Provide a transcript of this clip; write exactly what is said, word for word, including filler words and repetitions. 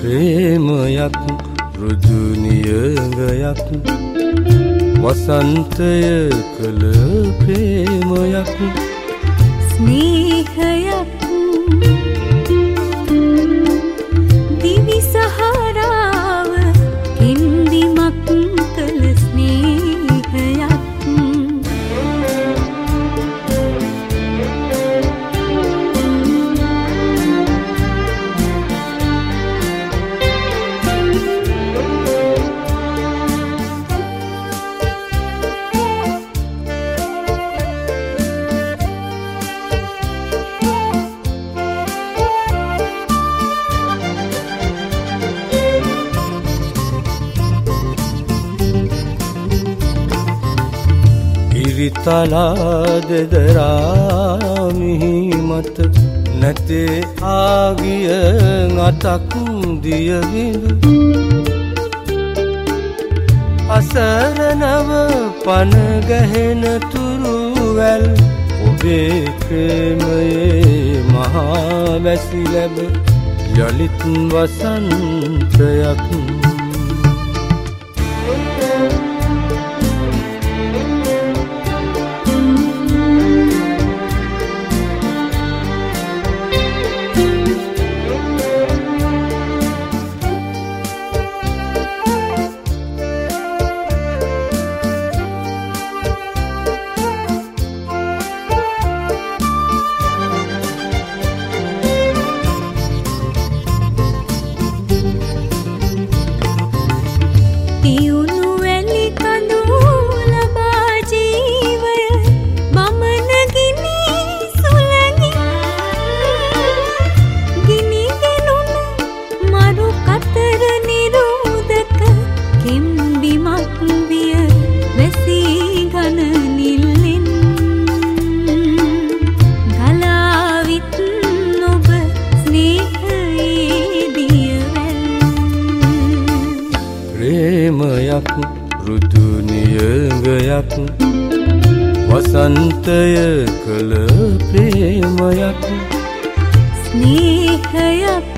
ප්‍රේමයක් රුදු නියඟයක් වසන්තය කළ ප්‍රේමයක් ස්නේහයක් දිවි සහරාව හින්දිමක් කළ ස්නේහයක් තලා දෙදරා මිහි මත නැතේ ආගිය අතක් දියවිඳු අසරණව පන ගැහෙන තුරුවැල් ඔබේ ප්‍රේමයේ මහා වැසි ලැබ යලිත් වසන්තයක් රුදු නියඟයක් වසන්තය කළ ප්‍රේමයක් ස්නේහයක්